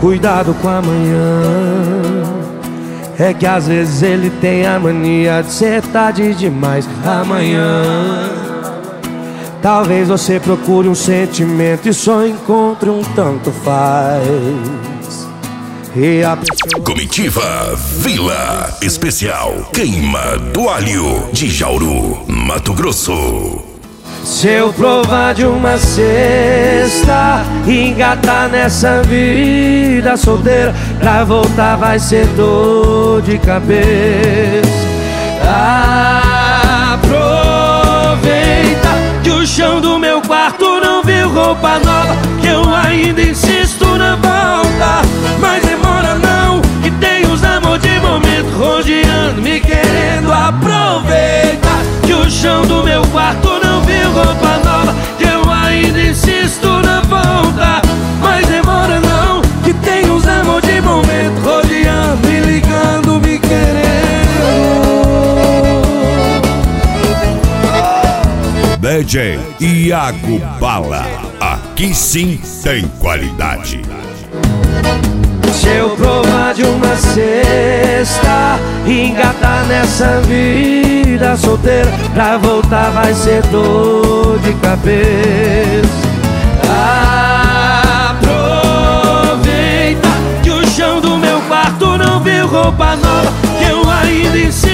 cuidado com amanhã. É que às vezes ele tem a mania de ser tarde demais. Amanhã talvez você procure um sentimento e só encontre um tanto faz. E a pessoa... Comitiva Vila Especial Queima do Alho de Jauru, Mato Grosso. Se eu provar de uma cesta e engatar nessa vida solteira, pra voltar vai ser dor de cabeça. Aproveita que o chão do meu quarto não viu roupa nova, que eu ainda insisto na volta. Mas demora não, que tem os amor de momento rodeando, me querendo. Aproveita que o chão do meu quarto não viu roupa nova, que eu ainda insisto na volta. Mas demora não, que tem uns amor de momento rodeando, me ligando, me querendo. DJ Iago Bala, aqui sim tem qualidade. Se eu provar de uma cesta e engatar nessa vida solteira, pra voltar vai ser dor de cabeça. Aproveita que o chão do meu quarto não viu roupa nova, que eu ainda insisto